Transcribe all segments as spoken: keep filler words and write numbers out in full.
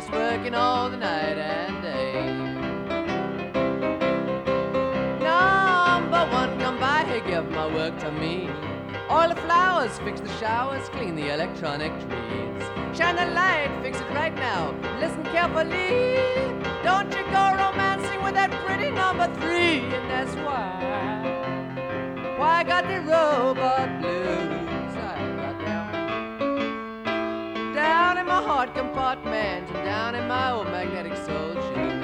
just working all the night and day. Number one, come by here, give my work to me. Oil the flowers, fix the showers, clean the electronic trees. Shine the light, fix it right now, listen carefully. Don't you go romancing with that pretty number three. And that's why, why I got the robot blues. I got down, down in my heart compartment and down in my old magnetic soul shoes.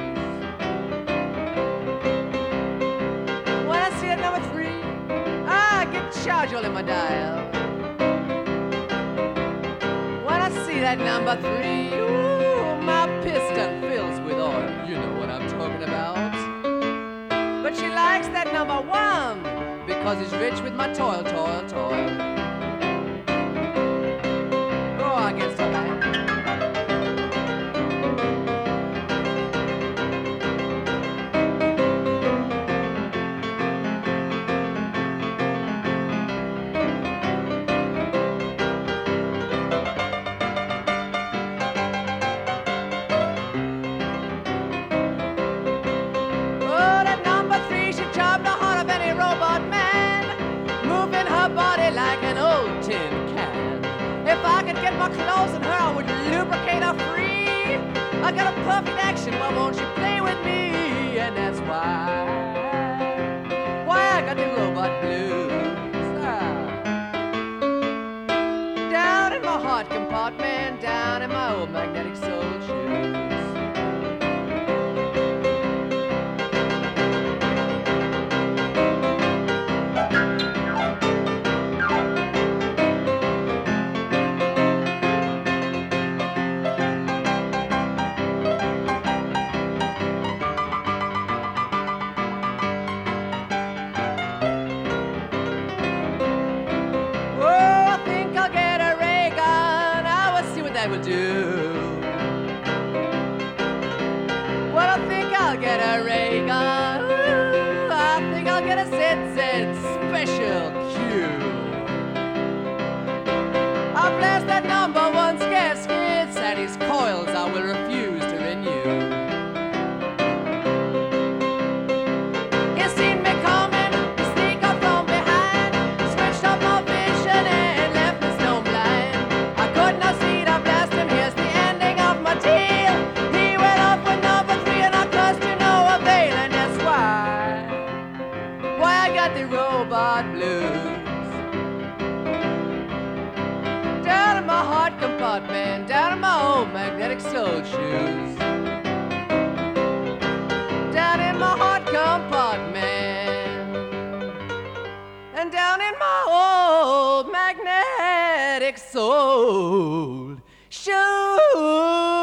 When I see that number three, I get charge all in my dial. When I see that number three, ooh, my piston fills with oil. You know what I'm talking about. But she likes that number one because he's rich with my toil, toil, toil. Oh, I get so high. My clothes and her, I would lubricate her free. I got a perfect action, why won't you play with me? And that's why, why I got the robot blues. Ah. Down in my heart compartment, down in my old magnetic soul shoes. I will do. Well, I think I'll get a ray gun. Ooh, I think I'll get a Z Z special Q. I'll blast that number one's gaskets and his coils I will refuse to renew. You seen me coming, you sneak up from behind, switched up my vision and left me stone blind. I could not see. He went off with number three and I cussed you no avail. And that's why, why I got the robot blues. Down in my heart compartment, down in my old magnetic soul shoes. Down in my heart compartment and down in my old magnetic soul shoes.